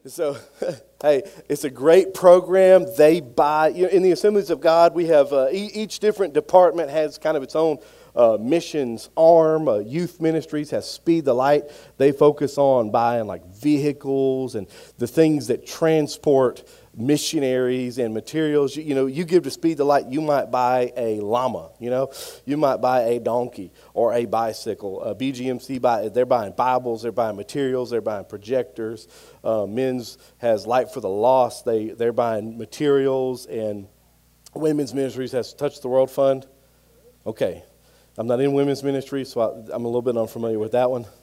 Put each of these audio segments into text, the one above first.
So, hey, it's a great program. They buy, in the Assemblies of God, we have each different department has kind of its own missions arm. Youth Ministries has Speed the Light. They focus on buying like vehicles and the things that transport missionaries and materials. You give to Speed the Light, you might buy a llama, you might buy a donkey or a bicycle. BGMC, they're buying Bibles, they're buying materials, they're buying projectors. Men's has Light for the Lost, they're buying materials, and Women's Ministries has Touch the World Fund. Okay, I'm not in women's ministry, so I'm a little bit unfamiliar with that one.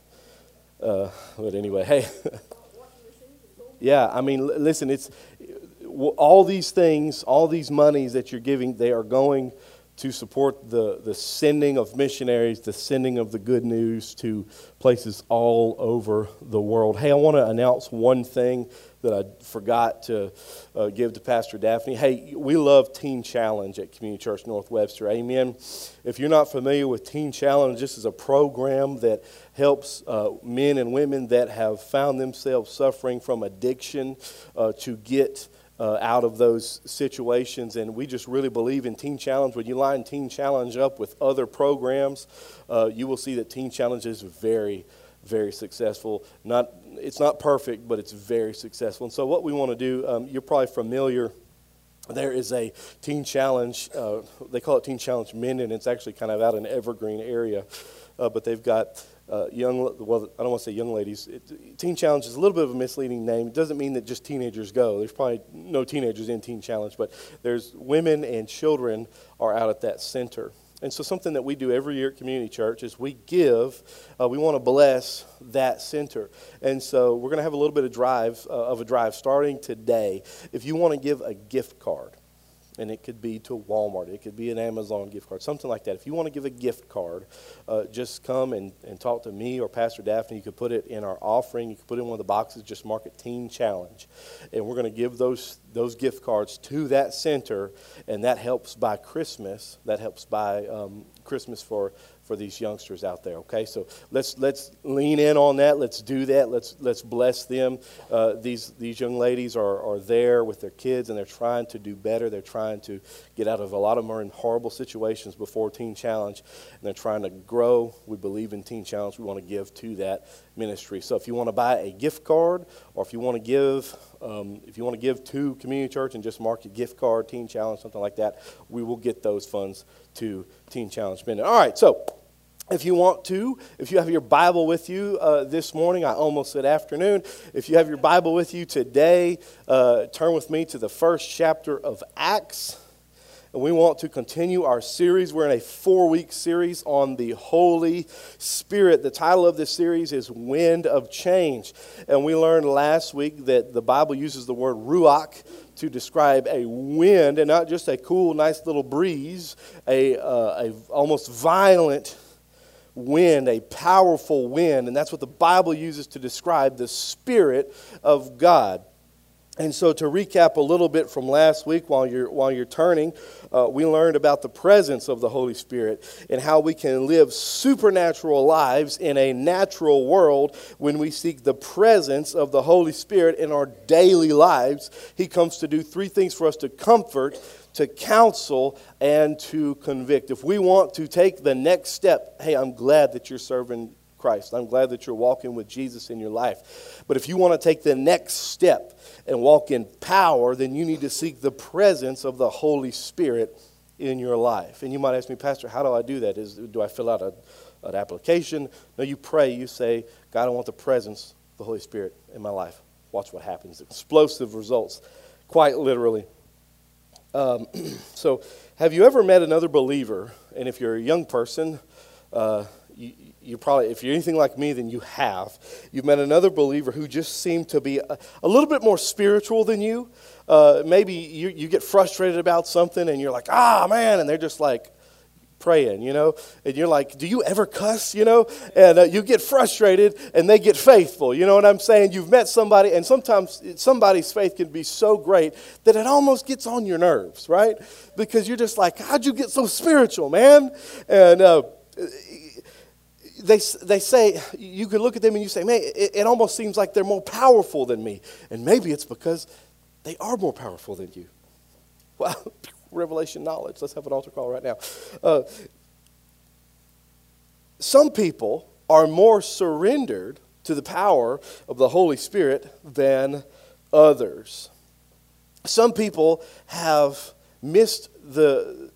But anyway, hey. Yeah, I mean, listen, it's all these things, all these monies that you're giving, they are going to support the sending of missionaries, the sending of the good news to places all over the world. Hey, I want to announce one thing that I forgot to give to Pastor Daphne. Hey, we love Teen Challenge at Community Church North Webster. Amen. If you're not familiar with Teen Challenge, this is a program that helps men and women that have found themselves suffering from addiction to get out of those situations. And we just really believe in Teen Challenge. When you line Teen Challenge up with other programs, you will see that Teen Challenge is very, very successful. It's not perfect, but it's very successful. And so what we want to do, you're probably familiar, there is a Teen Challenge, they call it Teen Challenge Minden. It's actually kind of out in Evergreen area, but they've got I don't want to say young ladies. Teen Challenge is a little bit of a misleading name. It doesn't mean that just teenagers go. There's probably no teenagers in Teen Challenge, but there's women and children are out at that center. And so something that we do every year at Community Church is we want to bless that center. And so we're going to have a little bit of a drive starting today. If you want to give a gift card, and it could be to Walmart, it could be an Amazon gift card, something like that. If you want to give a gift card, just come and talk to me or Pastor Daphne. You could put it in our offering. You could put it in one of the boxes, just mark it Teen Challenge. And we're going to give those gift cards to that center, and that helps buy Christmas. That helps buy Christmas for these youngsters out there. Okay, so let's lean in on that. Let's do that. Let's bless them. These young ladies are there with their kids, and they're trying to do better. They're trying to get out of, a lot of them are in horrible situations before Teen Challenge, and they're trying to grow. We believe in Teen Challenge. We want to give to that ministry. So if you want to buy a gift card, or if you want to give to Community Church and just mark a gift card, Teen Challenge, something like that, we will get those funds to Teen Challenge Minden. All right, so if you have your Bible with you this morning, I almost said afternoon. If you have your Bible with you today, turn with me to the first chapter of Acts. And we want to continue our series. We're in a 4-week series on the Holy Spirit. The title of this series is Wind of Change. And we learned last week that the Bible uses the word ruach to describe a wind, and not just a cool, nice little breeze, a almost violent wind, a powerful wind. And that's what the Bible uses to describe the Spirit of God. And so to recap a little bit from last week while you're turning, we learned about the presence of the Holy Spirit and how we can live supernatural lives in a natural world when we seek the presence of the Holy Spirit in our daily lives. He comes to do 3 things for us: to comfort, to counsel, and to convict. If we want to take the next step, hey, I'm glad that you're serving Christ. I'm glad that you're walking with Jesus in your life. But if you want to take the next step and walk in power, then you need to seek the presence of the Holy Spirit in your life. And you might ask me, Pastor, how do I do that? Do I fill out an application? No, you pray. You say, God, I want the presence of the Holy Spirit in my life. Watch what happens. Explosive results, quite literally. So have you ever met another believer? And if you're a young person, you probably, if you're anything like me, then you have. You've met another believer who just seemed to be a little bit more spiritual than you. Maybe you get frustrated about something and you're like, man, and they're just like praying, and you're like, do you ever cuss, and you get frustrated and they get faithful, you know what I'm saying? You've met somebody, and sometimes somebody's faith can be so great that it almost gets on your nerves, right? Because you're just like, how'd you get so spiritual, man? And they say, you could look at them and you say, man, it almost seems like they're more powerful than me. And maybe it's because they are more powerful than you. Well, revelation knowledge. Let's have an altar call right now. Some people are more surrendered to the power of the Holy Spirit than others. Some people have missed the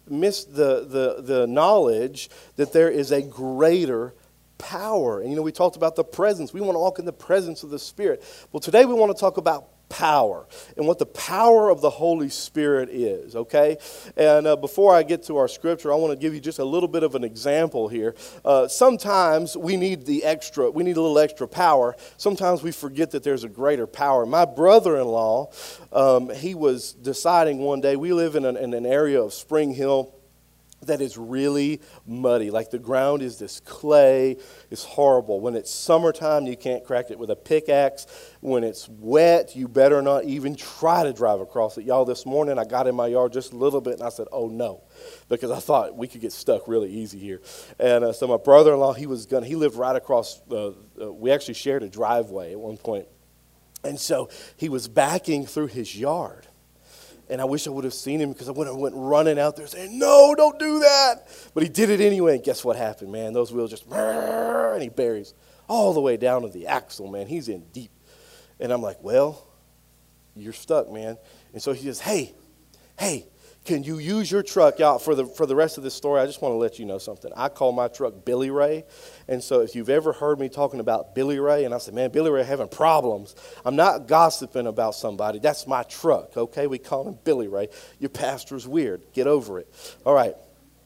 knowledge that there is a greater power. And we talked about the presence. We want to walk in the presence of the Spirit. Well, today we want to talk about power and what the power of the Holy Spirit is, okay? And before I get to our scripture, I want to give you just a little bit of an example here. Sometimes we need a little extra power. Sometimes we forget that there's a greater power. My brother-in-law, he was deciding one day, we live in an area of Spring Hill that is really muddy. Like the ground is this clay. It's horrible. When it's summertime, you can't crack it with a pickaxe. When it's wet, you better not even try to drive across it. Y'all, this morning I got in my yard just a little bit and I said, oh no, because I thought we could get stuck really easy here. And so my brother-in-law, he lived right across, we actually shared a driveway at one point. And so he was backing through his yard. And I wish I would have seen him because I would have went running out there saying, no, don't do that. But he did it anyway. And guess what happened, man? Those wheels just, and he buries all the way down to the axle, man. He's in deep. And I'm like, well, you're stuck, man. And so he says, hey, can you use your truck? Y'all, for the rest of this story, I just want to let you know something. I call my truck Billy Ray. And so if you've ever heard me talking about Billy Ray, and I said, man, Billy Ray having problems. I'm not gossiping about somebody. That's my truck, okay? We call him Billy Ray. Your pastor's weird. Get over it. All right.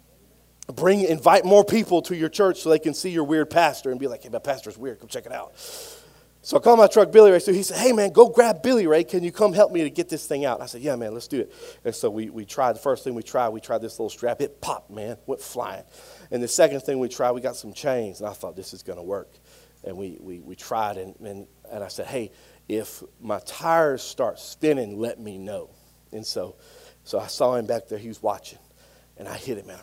Invite more people to your church so they can see your weird pastor and be like, hey, my pastor's weird. Come check it out. So I called my truck Billy Ray. So he said, hey, man, go grab Billy Ray. Can you come help me to get this thing out? I said, yeah, man, let's do it. And so we tried. The first thing we tried this little strap. It popped, man, went flying. And the second thing we tried, we got some chains. And I thought, this is going to work. And we tried. And I said, hey, if my tires start spinning, let me know. And so I saw him back there. He was watching. And I hit him, man.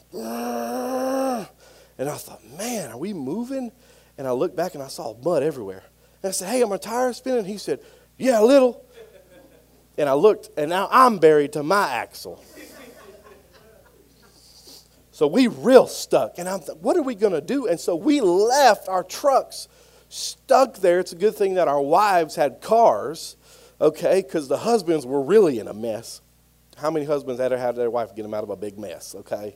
And I thought, man, are we moving? And I looked back, and I saw mud everywhere. And I said, hey, are my tires spinning? He said, yeah, a little. And I looked, and now I'm buried to my axle. So we real stuck. And I'm thinking, what are we going to do? And so we left our trucks stuck there. It's a good thing that our wives had cars, okay, because the husbands were really in a mess. How many husbands ever had their wife get them out of a big mess, okay?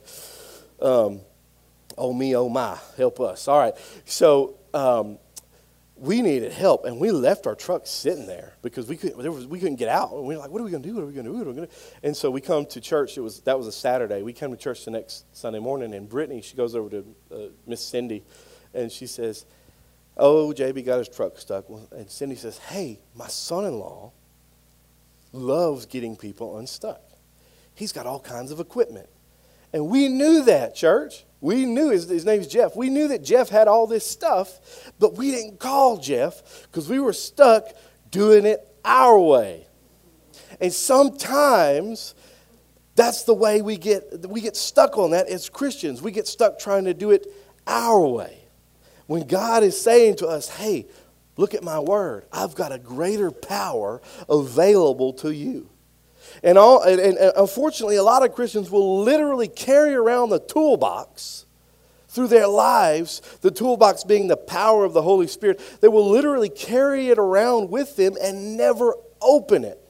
Oh, me, oh, my. Help us. All right. So we needed help, and we left our truck sitting there because we couldn't get out. And we were like, what are we going to do? What are we going to do? And so we come to church. That was a Saturday. We came to church the next Sunday morning, and Brittany, she goes over to Miss Cindy, and she says, oh, JB got his truck stuck. And Cindy says, hey, my son-in-law loves getting people unstuck. He's got all kinds of equipment. And we knew that, church. We knew, his name's Jeff. We knew that Jeff had all this stuff, but we didn't call Jeff because we were stuck doing it our way. And sometimes that's the way we get stuck on that as Christians. We get stuck trying to do it our way. When God is saying to us, hey, look at my word. I've got a greater power available to you. And unfortunately, a lot of Christians will literally carry around the toolbox through their lives, the toolbox being the power of the Holy Spirit. They will literally carry it around with them and never open it.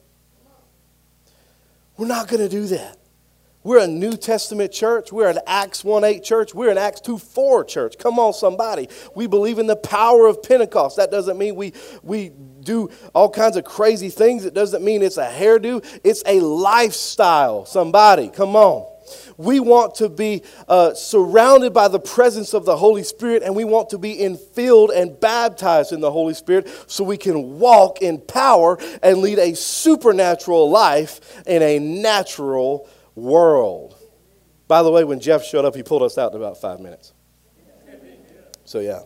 We're not going to do that. We're a New Testament church. We're an Acts 1:8 church. We're an Acts 2:4 church. Come on, somebody. We believe in the power of Pentecost. That doesn't mean we do all kinds of crazy things. It doesn't mean it's a hairdo. It's a lifestyle. Somebody, come on. We want to be surrounded by the presence of the Holy Spirit, and we want to be infilled and baptized in the Holy Spirit so we can walk in power and lead a supernatural life in a natural world. By the way, when Jeff showed up, he pulled us out in about 5 minutes. So, yeah.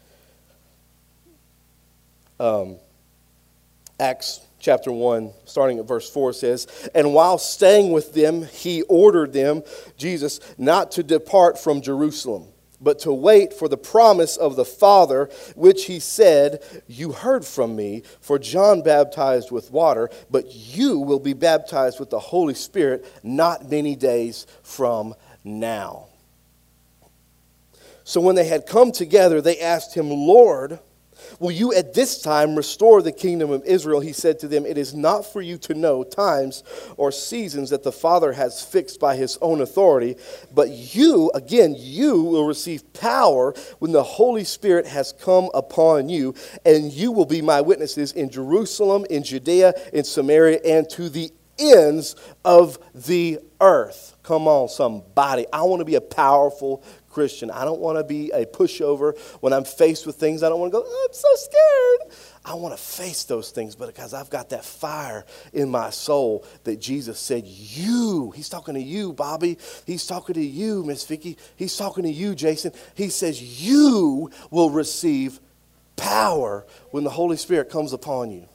Acts chapter 1, starting at verse 4 says, and while staying with them, he ordered them, Jesus, not to depart from Jerusalem, but to wait for the promise of the Father, which he said, you heard from me, for John baptized with water, but you will be baptized with the Holy Spirit not many days from now. So when they had come together, they asked him, Lord, will you at this time restore the kingdom of Israel? He said to them, it is not for you to know times or seasons that the Father has fixed by his own authority, but you, again, you will receive power when the Holy Spirit has come upon you, and you will be my witnesses in Jerusalem, in Judea, in Samaria, and to the ends of the earth. Come on, somebody. I want to be a powerful Christian. I don't want to be a pushover when I'm faced with things. I don't want to go, oh, I'm so scared. I want to face those things, but because I've got that fire in my soul that Jesus said, he's talking to you, Bobby. He's talking to you, Miss Vicky. He's talking to you, Jason. He says, you will receive power when the Holy Spirit comes upon you.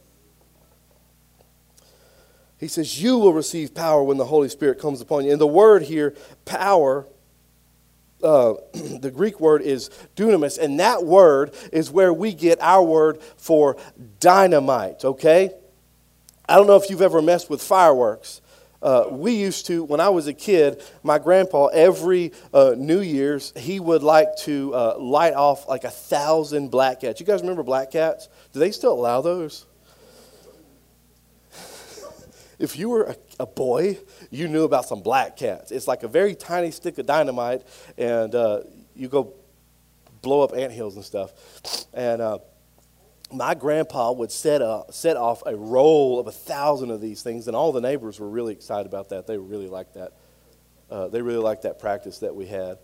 He says, you will receive power when the Holy Spirit comes upon you. And the word here, power, the Greek word is dunamis, and that word is where we get our word for dynamite, okay? I don't know if you've ever messed with fireworks. We used to, when I was a kid, my grandpa, every New Year's, he would like to light off like 1,000 black cats. You guys remember black cats? Do they still allow those? If you were a boy, you knew about some black cats. It's like a very tiny stick of dynamite, and you go blow up anthills and stuff. And my grandpa would set off a roll of 1,000 of these things, and all the neighbors were really excited about that. They really liked that. They really liked that practice that we had.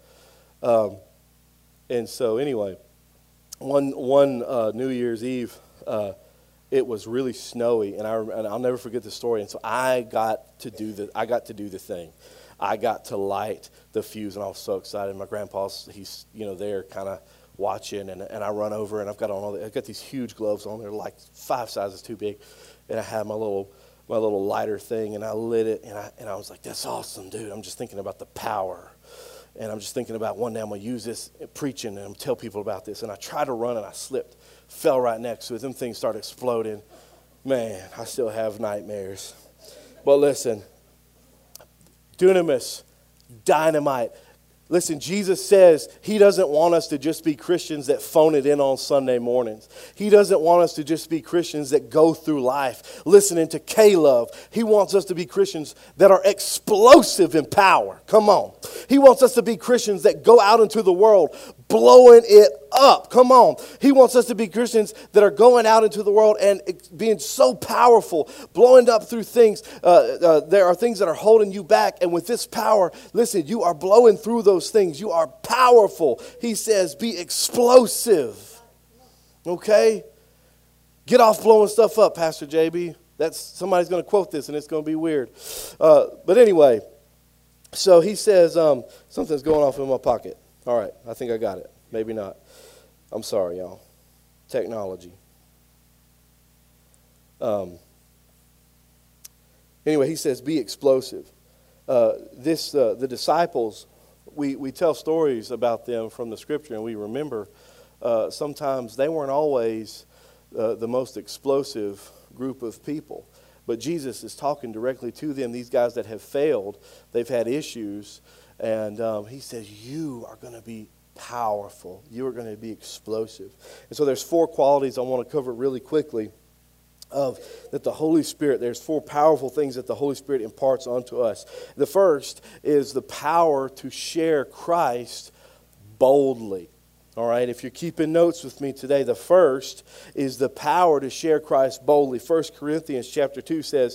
And so anyway, one New Year's Eve, it was really snowy, and I'll never forget the story. And so I got to do the thing. I got to light the fuse, and I was so excited. My grandpa's, he's there kind of watching, and I run over, and I've got these huge gloves on. They're like 5 sizes too big, and I had my little lighter thing, and I lit it, and I was like, that's awesome, dude. I'm just thinking about the power. And I'm just thinking about one day I'm going to use this preaching and I'm going to tell people about this. And I tried to run and I slipped, fell right next to it. Them things started exploding. Man, I still have nightmares. But listen, dunamis, dynamite. Listen, Jesus says he doesn't want us to just be Christians that phone it in on Sunday mornings. He doesn't want us to just be Christians that go through life listening to K-Love. He wants us to be Christians that are explosive in power. Come on. He wants us to be Christians that go out into the world blowing it up. Come on. He wants us to be Christians that are going out into the world and being so powerful, blowing up through things. There are things that are holding you back. And with this power, listen, you are blowing through those things. You are powerful. He says, be explosive. Okay? Get off blowing stuff up, Pastor JB. Somebody's going to quote this and it's going to be weird. But anyway, so he says, something's going off in my pocket. All right, I think I got it. Maybe not. I'm sorry, y'all. Technology. Anyway, he says, be explosive. The disciples, we tell stories about them from the scripture, and we remember sometimes they weren't always the most explosive group of people. But Jesus is talking directly to them, these guys that have failed. They've had issues. And he says, you are going to be powerful. You are going to be explosive. And so there's 4 qualities I want to cover really quickly that the Holy Spirit, there's 4 powerful things that the Holy Spirit imparts onto us. The first is the power to share Christ boldly. All right, if you're keeping notes with me today, the first is the power to share Christ boldly. 1 Corinthians chapter 2 says,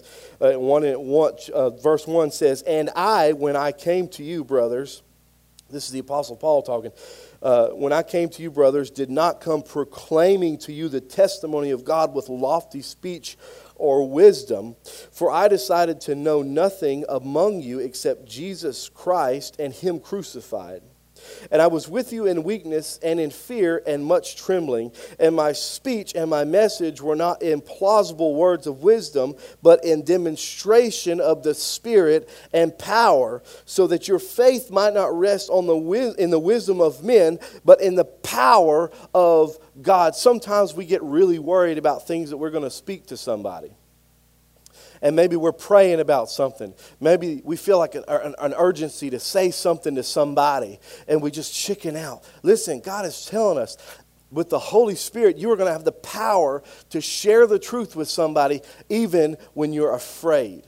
verse 1 says, and I, when I came to you, brothers, this is the Apostle Paul talking, when I came to you, brothers, did not come proclaiming to you the testimony of God with lofty speech or wisdom, for I decided to know nothing among you except Jesus Christ and Him crucified. And I was with you in weakness and in fear and much trembling. And my speech and my message were not in plausible words of wisdom, but in demonstration of the Spirit and power, so that your faith might not rest on in the wisdom of men, but in the power of God. Sometimes we get really worried about things that we're going to speak to somebody. And maybe we're praying about something. Maybe we feel like an urgency to say something to somebody, and we just chicken out. Listen, God is telling us, with the Holy Spirit, you are going to have the power to share the truth with somebody, even when you're afraid.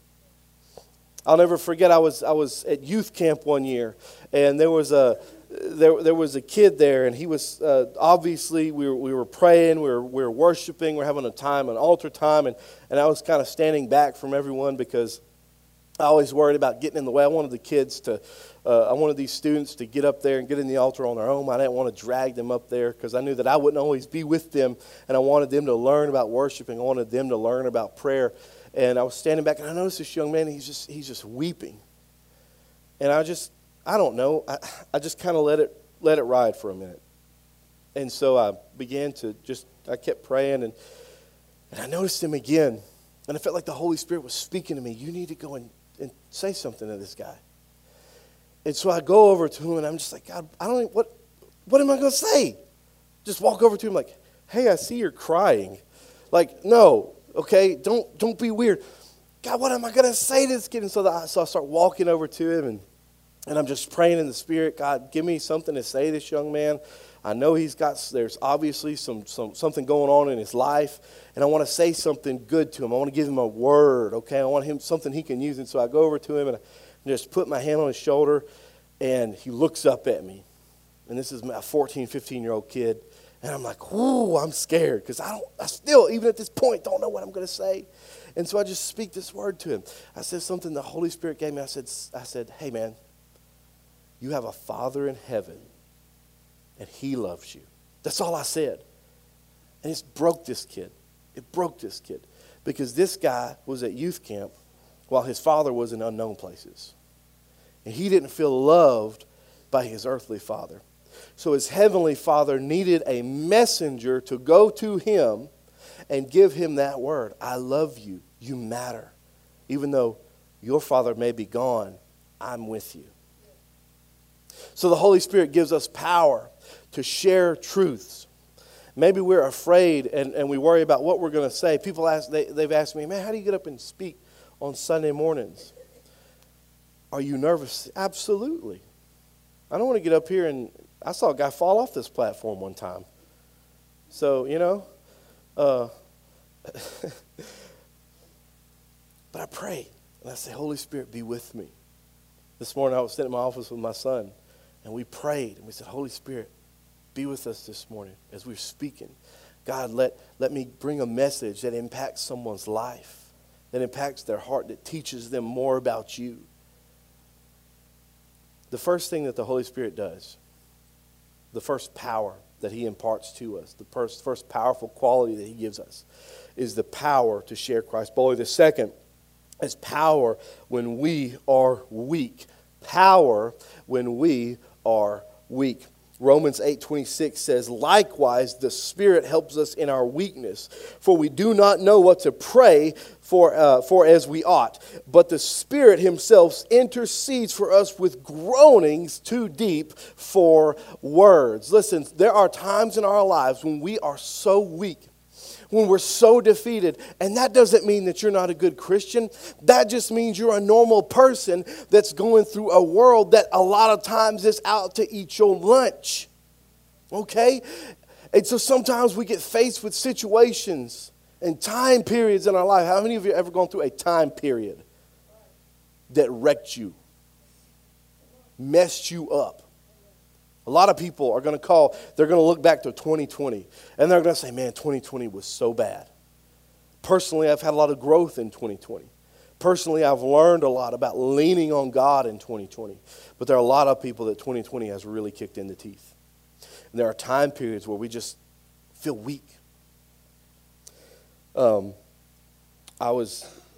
I'll never forget, I was at youth camp one year, and there was a kid there, and he was obviously we were praying, we were worshiping, we were having an altar time, and I was kind of standing back from everyone because I always worried about getting in the way. I wanted these students to get up there and get in the altar on their own. I didn't want to drag them up there because I knew that I wouldn't always be with them, and I wanted them to learn about worshiping. I wanted them to learn about prayer. And I was standing back, and I noticed this young man, he's just weeping. And I don't know, I just kind of let it ride for a minute. And so I began to I kept praying, and I noticed him again. And I felt like the Holy Spirit was speaking to me. You need to go and say something to this guy. And so I go over to him, and I'm just like, God, I don't know, what am I going to say? Just walk over to him like, hey, I see you're crying. Like, no. Okay, don't be weird. God, what am I going to say to this kid? And so I start walking over to him, and I'm just praying in the Spirit. God, give me something to say to this young man. I know there's obviously something going on in his life, and I want to say something good to him. I want to give him a word, okay? I want him something he can use. And so I go over to him, and I just put my hand on his shoulder, and he looks up at me. And this is my 14, 15-year-old kid. And I'm like, ooh, I'm scared because I still, even at this point, don't know what I'm going to say. And so I just speak this word to him. I said something the Holy Spirit gave me. I said, hey, man, you have a Father in heaven, and He loves you. That's all I said. And it broke this kid. It broke this kid because this guy was at youth camp while his father was in unknown places. And he didn't feel loved by his earthly father. So his heavenly Father needed a messenger to go to him and give him that word. I love you. You matter. Even though your father may be gone, I'm with you. So the Holy Spirit gives us power to share truths. Maybe we're afraid and we worry about what we're going to say. People they've asked me, man, how do you get up and speak on Sunday mornings? Are you nervous? Absolutely. I don't want to get up here and I saw a guy fall off this platform one time. So, but I pray, and I say, Holy Spirit, be with me. This morning I was sitting in my office with my son, and we prayed, and we said, Holy Spirit, be with us this morning as we're speaking. God, let me bring a message that impacts someone's life, that impacts their heart, that teaches them more about you. The first thing that the Holy Spirit does, the first power that He imparts to us, the first powerful quality that He gives us is the power to share Christ boldly. The second is power when we are weak. Power when we are weak. Romans 8:26 says, likewise, the Spirit helps us in our weakness, for we do not know what to pray for as we ought. But the Spirit Himself intercedes for us with groanings too deep for words. Listen, there are times in our lives when we are so weak, when we're so defeated. And that doesn't mean that you're not a good Christian. That just means you're a normal person that's going through a world that a lot of times is out to eat your lunch. Okay? And so sometimes we get faced with situations and time periods in our life. How many of you have ever gone through a time period that wrecked you, messed you up? A lot of people are going to look back to 2020, and they're going to say, man, 2020 was so bad. Personally, I've had a lot of growth in 2020. Personally, I've learned a lot about leaning on God in 2020. But there are a lot of people that 2020 has really kicked in the teeth. And there are time periods where we just feel weak. There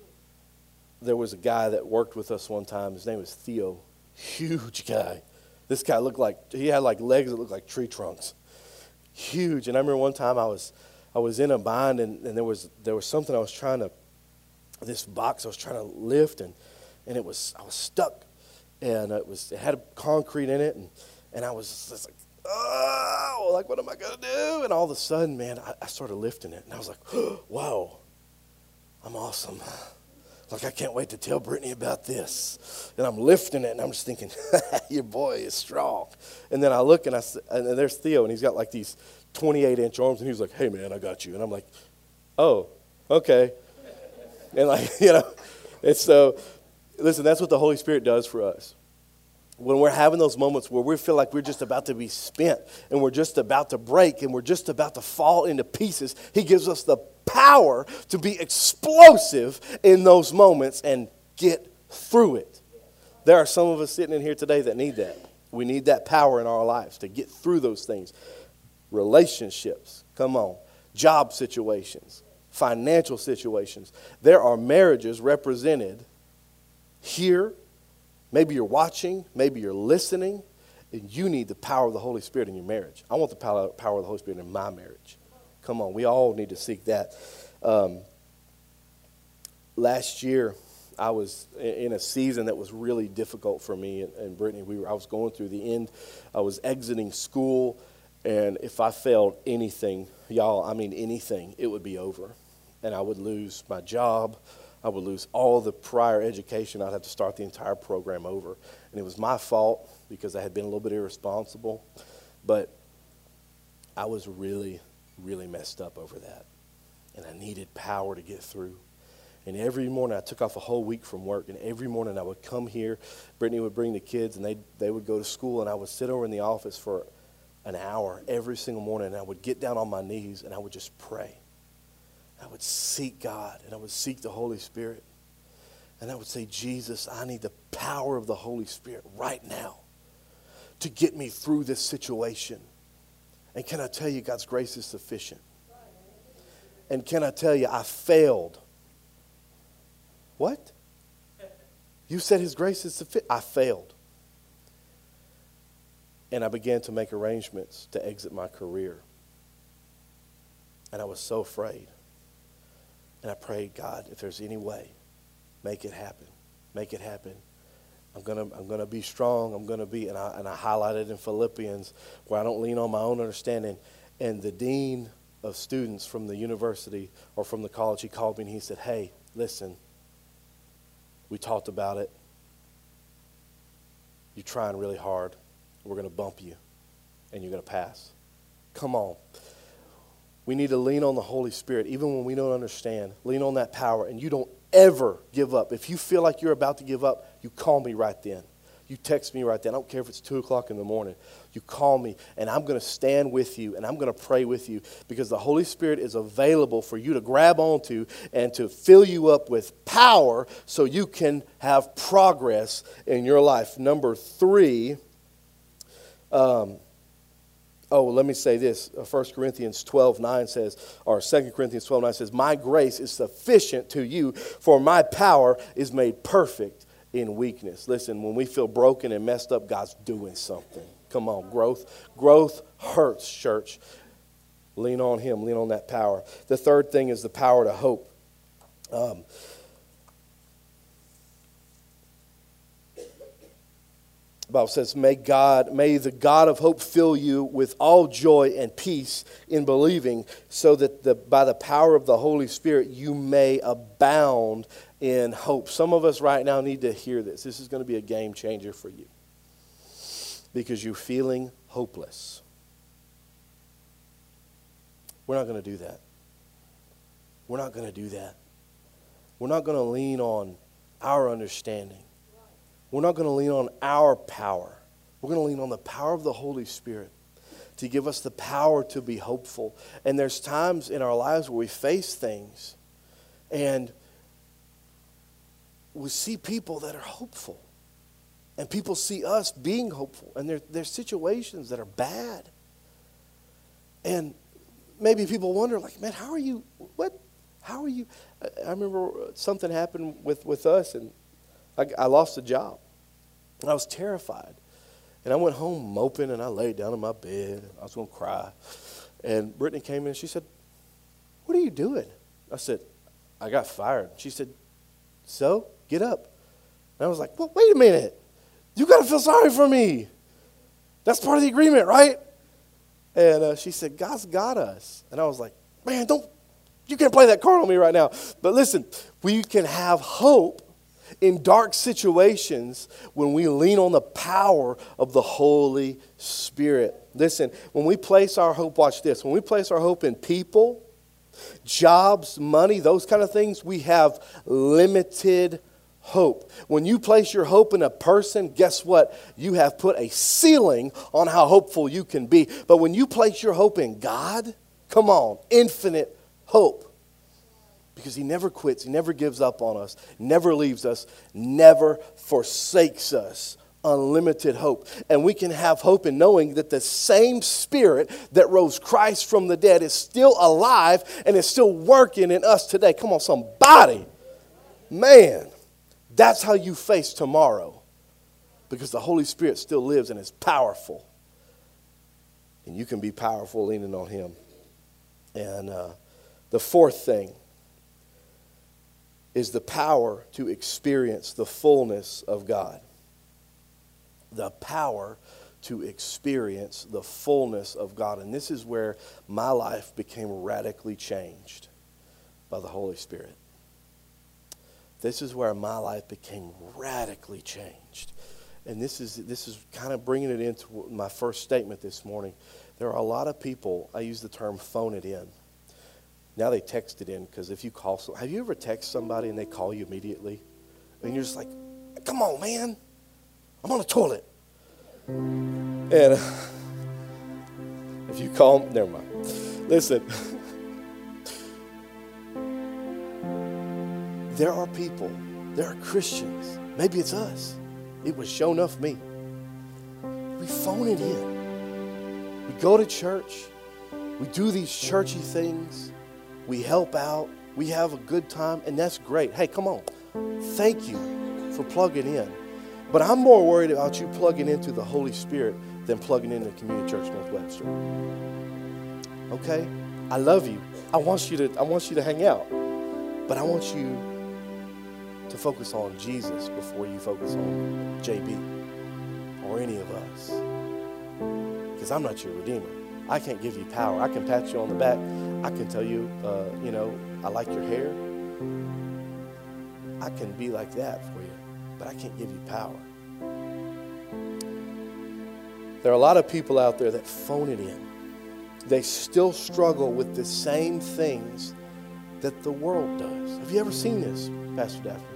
was a guy that worked with us one time. His name was Theo. Huge guy. This guy he had like legs that looked like tree trunks. Huge. And I remember one time I was in a bind, and there was something this box I was trying to lift, and I was stuck, and it had concrete in it, and I was just like, oh, like, what am I going to do? And all of a sudden, man, I started lifting it, and I was like, whoa, I'm awesome. Like, I can't wait to tell Brittany about this. And I'm lifting it, and I'm just thinking, your boy is strong. And then I look, and there's Theo, and he's got like these 28-inch arms, and he's like, hey, man, I got you. And I'm like, oh, okay. And like, and so, listen, that's what the Holy Spirit does for us. When we're having those moments where we feel like we're just about to be spent, and we're just about to break, and we're just about to fall into pieces, He gives us the power to be explosive in those moments and get through it. There are some of us sitting in here today that need that. We need that power in our lives to get through those things. Relationships, come on. Job situations, financial situations. There are marriages represented here. Maybe you're watching, maybe you're listening, and you need the power of the Holy Spirit in your marriage. I want the power of the Holy Spirit in my marriage. Come on, we all need to seek that. Last year, I was in a season that was really difficult for me and Brittany. I was going through the end. I was exiting school, and if I failed anything, y'all, I mean anything, it would be over. And I would lose my job. I would lose all the prior education. I'd have to start the entire program over. And it was my fault because I had been a little bit irresponsible. But I was really, really messed up over that. And I needed power to get through. And every morning I took off a whole week from work. And every morning I would come here. Brittany would bring the kids, and they would go to school. And I would sit over in the office for an hour every single morning. And I would get down on my knees, and I would just pray. I would seek God, and I would seek the Holy Spirit. And I would say, Jesus, I need the power of the Holy Spirit right now to get me through this situation. And can I tell you, God's grace is sufficient. And can I tell you, I failed. What? You said His grace is sufficient. I failed. And I began to make arrangements to exit my career. And I was so afraid. And I prayed, God, if there's any way, make it happen. Make it happen. I'm gonna be strong. I'm gonna be, and I highlighted in Philippians where I don't lean on my own understanding. And the dean of students from the university or from the college, he called me and he said, hey, listen, we talked about it. You're trying really hard. We're gonna bump you, and you're gonna pass. Come on. We need to lean on the Holy Spirit, even when we don't understand. Lean on that power, and you don't ever give up. If you feel like you're about to give up, you call me right then. You text me right then. I don't care if it's 2 o'clock in the morning. You call me, and I'm going to stand with you, and I'm going to pray with you, because the Holy Spirit is available for you to grab onto and to fill you up with power so you can have progress in your life. Number 3, let me say this. 1 Corinthians 12:9 says, or 2 Corinthians 12:9 says, my grace is sufficient to you, for my power is made perfect in weakness. Listen, when we feel broken and messed up, God's doing something. Come on, growth hurts, church. Lean on Him. Lean on that power. The third thing is the power to hope. The Bible says, may the God of hope fill you with all joy and peace in believing, so that by the power of the Holy Spirit you may abound in hope. Some of us right now need to hear this. This is going to be a game changer for you, because you're feeling hopeless. We're not going to do that. We're not going to do that. We're not going to lean on our understanding. We're not going to lean on our power. We're going to lean on the power of the Holy Spirit to give us the power to be hopeful. And there's times in our lives where we face things and we see people that are hopeful. And people see us being hopeful. And there's situations that are bad. And maybe people wonder, like, man, how are you? I remember something happened with us, and I lost a job. And I was terrified. And I went home moping, and I laid down in my bed. I was going to cry. And Brittany came in, and she said, "What are you doing?" I said, "I got fired." She said, "So? Get up." And I was like, "Well, wait a minute. You got to feel sorry for me. That's part of the agreement, right?" And she said, "God's got us." And I was like, "Man, you can't play that card on me right now." But listen, we can have hope in dark situations when we lean on the power of the Holy Spirit. Listen, when we place our hope, watch this, when we place our hope in people, jobs, money, those kind of things, we have limited hope. When you place your hope in a person, guess what? You have put a ceiling on how hopeful you can be. But when you place your hope in God, come on, infinite hope. Because he never quits, he never gives up on us, never leaves us, never forsakes us. Unlimited hope. And we can have hope in knowing that the same Spirit that rose Christ from the dead is still alive and is still working in us today. Come on, somebody. Man, that's how you face tomorrow. Because the Holy Spirit still lives and is powerful. And you can be powerful leaning on him. And the fourth thing is the power to experience the fullness of God. The power to experience the fullness of God. And this is where my life became radically changed by the Holy Spirit. This is where my life became radically changed. And this is kind of bringing it into my first statement this morning. There are a lot of people, I use the term phone it in. Now they text it in, because if you call have you ever text somebody and they call you immediately? And you're just like, "Come on, man. I'm on the toilet." And if you call them, never mind. Listen. There are people, there are Christians, maybe it's us. It was shown enough me. We phone it in. We go to church. We do these churchy things. We help out. We have a good time, and that's great. Hey, come on. Thank you for plugging in. But I'm more worried about you plugging into the Holy Spirit than plugging into Community Church North Webster. Okay? I love you. I want you to hang out. But I want you to focus on Jesus before you focus on JB or any of us. Because I'm not your redeemer. I can't give you power. I can pat you on the back. I can tell you, I like your hair. I can be like that for you. But I can't give you power. There are a lot of people out there that phone it in. They still struggle with the same things that the world does. Have you ever seen this, Pastor Daphne?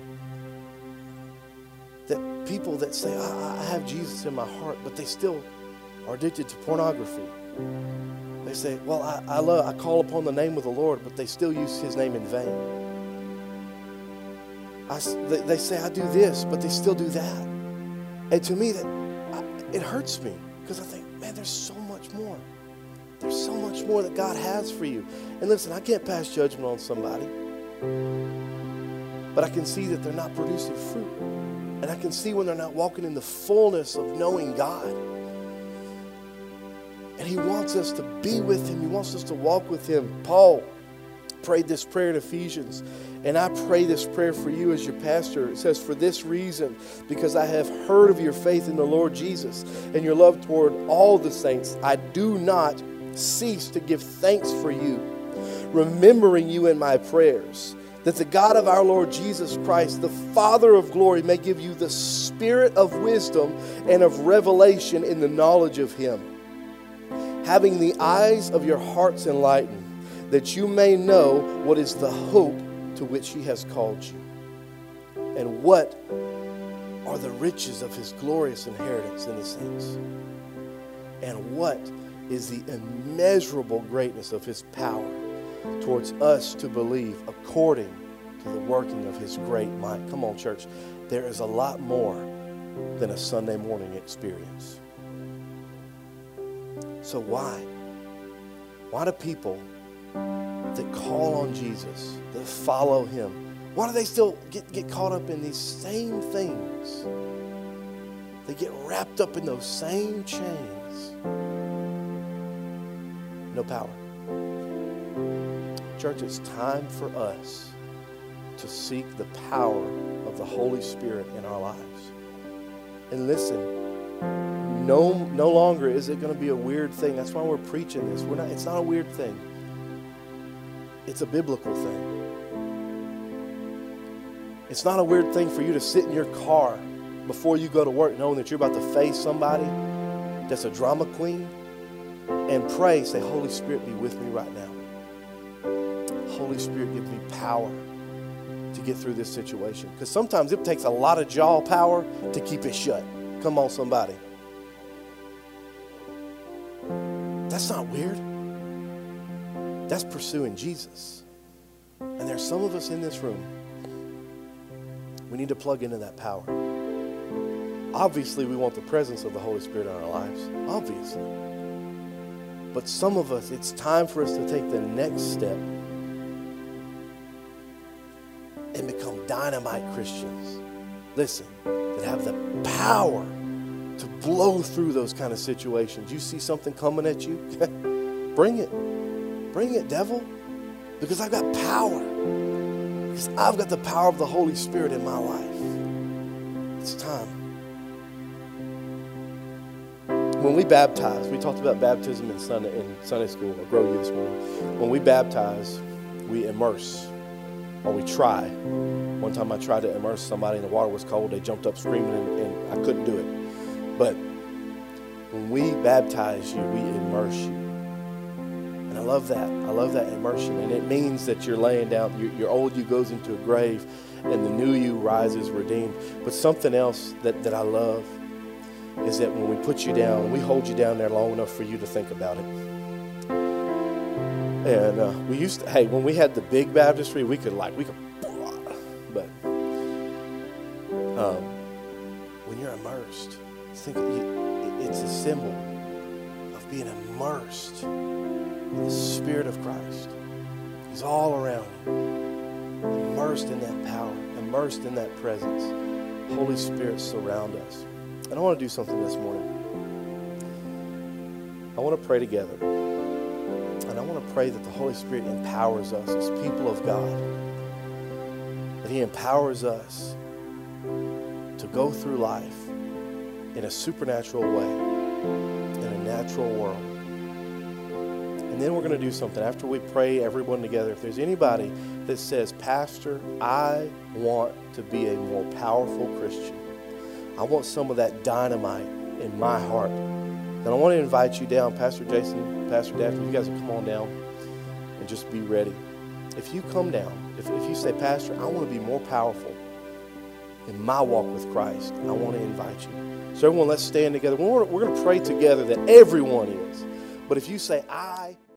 That people that say, I have Jesus in my heart, but they still are addicted to pornography. They say, well, I call upon the name of the Lord, but they still use his name in vain. They say, I do this, but they still do that. And to me, it hurts me, because I think, man, there's so much more. There's so much more that God has for you. And listen, I can't pass judgment on somebody, but I can see that they're not producing fruit. And I can see when they're not walking in the fullness of knowing God. And he wants us to be with him. He wants us to walk with him. Paul prayed this prayer in Ephesians. And I pray this prayer for you as your pastor. It says, for this reason, because I have heard of your faith in the Lord Jesus and your love toward all the saints, I do not cease to give thanks for you, remembering you in my prayers, that the God of our Lord Jesus Christ, the Father of glory, may give you the spirit of wisdom and of revelation in the knowledge of him, having the eyes of your hearts enlightened, that you may know what is the hope to which he has called you, and what are the riches of his glorious inheritance in the saints, and what is the immeasurable greatness of his power towards us to believe according to the working of his great might. Come on, church. There is a lot more than a Sunday morning experience. So why? Why do people that call on Jesus, that follow him, why do they still get caught up in these same things They get wrapped up in those same chains. No power. Church, it's time for us to seek the power of the Holy Spirit in our lives. And listen, no longer is it going to be a weird thing. That's why we're preaching this. It's not a weird thing. It's a biblical thing. It's not a weird thing for you to sit in your car before you go to work knowing that you're about to face somebody that's a drama queen and pray, say, Holy Spirit, be with me right now. Holy Spirit, give me power to get through this situation. Because sometimes it takes a lot of jaw power to keep it shut. Come on, somebody. That's not weird. That's pursuing Jesus. And there's some of us in this room, we need to plug into that power. Obviously, we want the presence of the Holy Spirit in our lives. Obviously. But some of us, it's time for us to take the next step and become dynamite Christians. Listen, that have the power to blow through those kind of situations. You see something coming at you? Bring it. Bring it, devil. Because I've got power. Because I've got the power of the Holy Spirit in my life. It's time. When we baptize, we talked about baptism in Sunday school, or Grow You this morning. When we baptize, we immerse, or we try. One time I tried to immerse somebody and the water was cold. They jumped up screaming and I couldn't do it. But when we baptize you, we immerse you. And I love that. I love that immersion. And it means that you're laying down, your old you goes into a grave and the new you rises redeemed. But something else that I love is that when we put you down, we hold you down there long enough for you to think about it. And we used to, when we had the big baptistry, we could, but when you're immersed, think it's a symbol of being immersed in the Spirit of Christ. He's all around you, immersed in that power, immersed in that presence. Holy Spirit, surround us. And I want to do something this morning. I want to pray together. And I want to pray that the Holy Spirit empowers us as people of God. That He empowers us to go through life in a supernatural way, in a natural world. And then we're going to do something. After we pray everyone together, if there's anybody that says, Pastor, I want to be a more powerful Christian. I want some of that dynamite in my heart. And I want to invite you down, Pastor Jason, Pastor Daphne, you guys will come on down and just be ready. If you come down, if you say, Pastor, I want to be more powerful in my walk with Christ, I want to invite you. So everyone, let's stand together. We're going to pray together that everyone is. But if you say, I